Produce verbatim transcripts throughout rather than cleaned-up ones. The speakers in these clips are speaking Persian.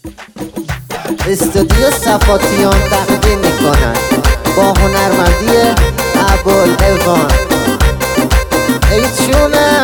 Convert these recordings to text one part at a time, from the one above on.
استودیو صفاتیان تقدیم میکنند با هنرمندی ابوالعوان. ای چونه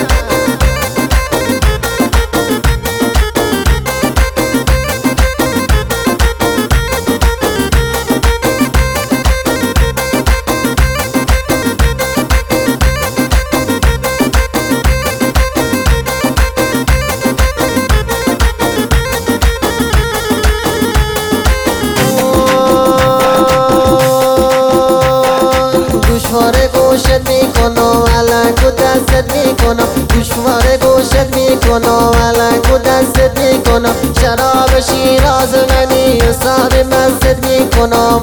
گوشواره گوشت میکنم علنگو دستت میکنم، گوشواره گوشت میکنم علنگو دستت میکنم، شراب شیراز غنی و سار مستت میکنم.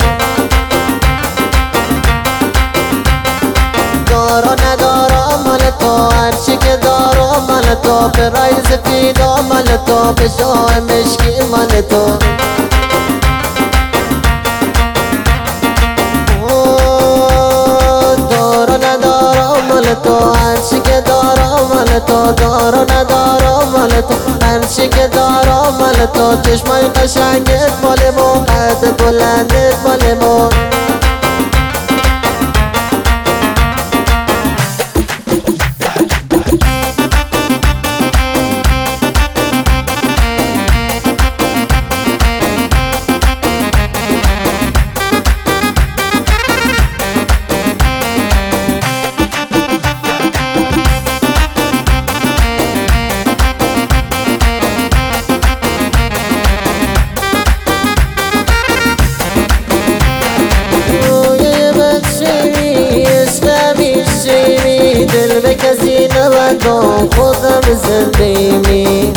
دارا ندارا مال تو، هرچی که دارا مال تو، به رای سفیدا مال تو، به شاه مشکی مال تو. تو هرچی که دارم مال تو، دارو ندارم مال تو، هرچی که دارم مال تو، چشمای قشنگت مال من، قد بلندت مال من. دل به کسی نبندم خودم زندگی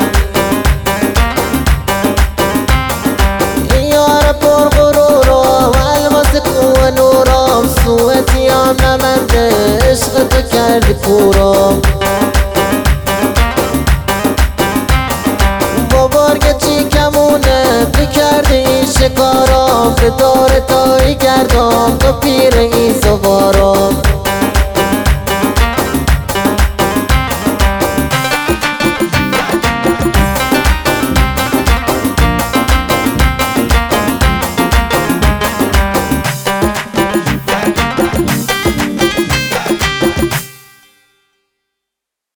یار پر غرورم الماس کوه نورم، سوئتی هم نمنده عشق تو کردی پورم. با بارگ چی کمونه تو کردی این شکارم، به دار